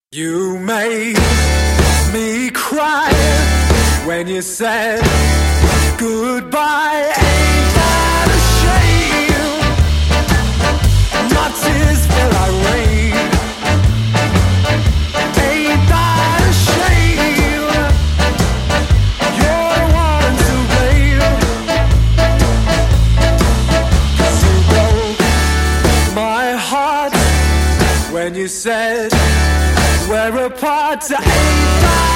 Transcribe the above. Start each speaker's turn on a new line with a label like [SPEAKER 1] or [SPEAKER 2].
[SPEAKER 1] You made me cry when you said goodbye. Ain't that a shame? My tears feel like rain. Ain't that a shame? You're the one to blame. 'Cause you broke my heart when you said we're apart. Ain't that